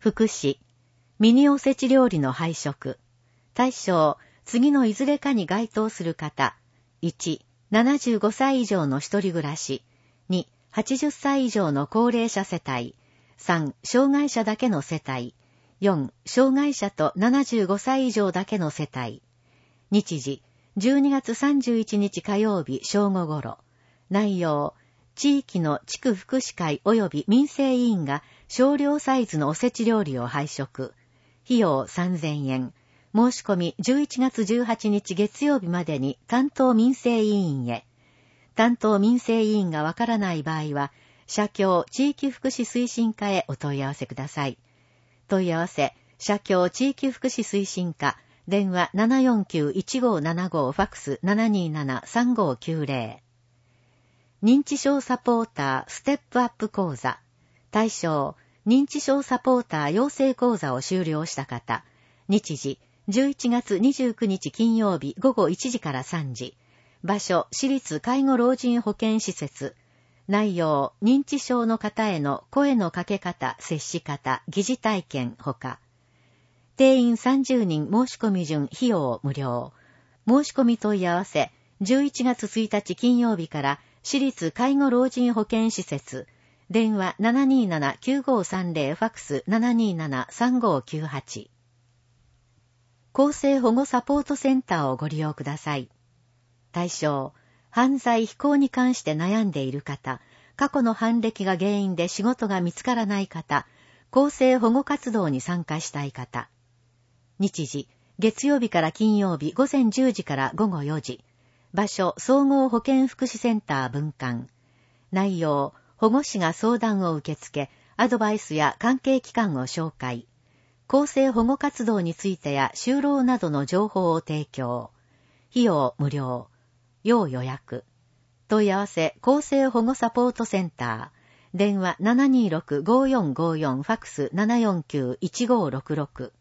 福祉、ミニおせち料理の配食。対象、次のいずれかに該当する方。1、75歳以上の一人暮らし。2、80歳以上の高齢者世帯。3、障害者だけの世帯。4、障害者と75歳以上だけの世帯。日時、12月31日火曜日正午頃。内容、地域の地区福祉会及び民生委員が少量サイズのおせち料理を配食。費用3000円。申し込み11月18日月曜日までに担当民生委員へ。担当民生委員がわからない場合は、社協地域福祉推進課へお問い合わせください。問い合わせ、社協地域福祉推進課、電話 749-1575 ファックス 727-3590。認知症サポーターステップアップ講座。対象、認知症サポーター養成講座を修了した方。日時、11月29日金曜日午後1時から3時。場所、私立介護老人保健施設。内容、認知症の方への声のかけ方、接し方、疑似体験ほか。定員30人申し込み順費用無料。申し込み問い合わせ、11月1日金曜日から私立介護老人保健施設。電話 727-9530 ファックス 727-3598。厚生保護サポートセンターをご利用ください。対象、犯罪非行に関して悩んでいる方、過去の犯歴が原因で仕事が見つからない方、厚生保護活動に参加したい方。日時、月曜日から金曜日午前10時から午後4時。場所、総合保健福祉センター分館。内容、保護士が相談を受け付け、アドバイスや関係機関を紹介。厚生保護活動についてや就労などの情報を提供。費用無料。要予約。問い合わせ、厚生保護サポートセンター。電話 726-5454 ファックス 749-1566。